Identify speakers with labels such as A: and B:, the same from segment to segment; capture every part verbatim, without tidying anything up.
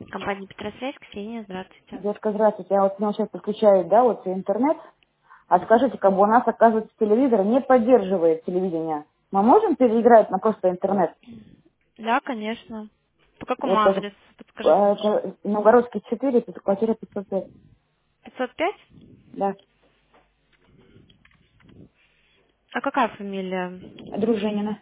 A: Компания Петросвязь, Ксения, здравствуйте.
B: Девушка, здравствуйте. Я вот к нему сейчас подключаю, да, вот интернет. А скажите, как бы у нас, оказывается, телевизор не поддерживает телевидение. Мы можем переиграть на просто интернет?
A: Да, конечно. По какому
B: Вот тоже
A: адресу?
B: э,
A: Подскажите, пожалуйста.
B: это Новгородский четыре, квартира пятьсот пять.
A: пятьсот пять?
B: Да.
A: А какая фамилия?
B: Дружинина.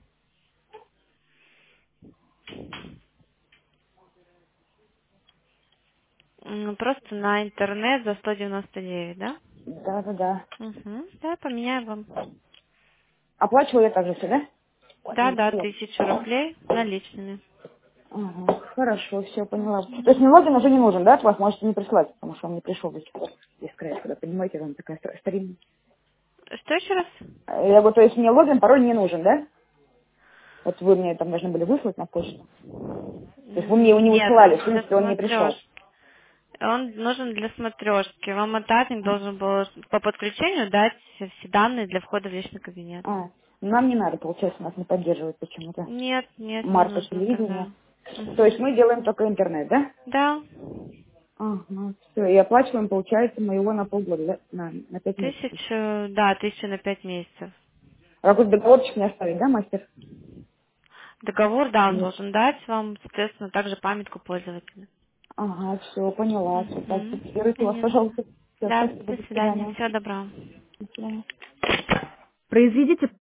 A: М, Просто на интернет за сто девяносто девять, да?
B: Да, да, да.
A: Угу. Да, поменяю вам.
B: Оплачиваю я также все, да?
A: Да,
B: Ой,
A: да,
B: всё.
A: тысячу рублей наличными.
B: Ага, хорошо, все, поняла. То
A: Мгм.
B: есть мне логин уже не нужен, да, от вас? Можете не прислать, потому что он не пришел до сих пор. Из края, когда, понимаете, он такая стар- старинная.
A: Что еще раз?
B: Я говорю, то есть мне логин, пароль не нужен, да? Вот вы мне там должны были выслать на почту. То есть вы мне его
A: М,
B: не
A: Нет,
B: высылали, в
A: он для
B: принципе, он не пришел.
A: смотрешки. Он нужен для смотрешки. Вам отдатник должен был по подключению дать все данные для входа в личный кабинет.
B: А, нам не надо, получается, нас не поддерживает почему-то.
A: Нет, нет, не
B: Марка
A: нужно тогда.
B: телевидения. То есть
A: Мгм.
B: мы делаем только интернет, да?
A: Да,
B: Ага, все. И оплачиваем, получается, мы его на полгода, да? На, на пять месяцев.
A: тысячу, да, тысячу на пять месяцев.
B: А какой-то договорчик не оставить, да, мастер?
A: Договор, да, он
B: Нет.
A: должен дать вам, соответственно, также памятку пользователя.
B: Ага, все, поняла. Все, так,
A: Мгм.
B: фиксируйте вас,
A: Понятно.
B: пожалуйста. Все,
A: Да,
B: спасибо,
A: до
B: до
A: свидания.
B: свидания.
A: Всего доброго.
B: До свидания.
A: Произведите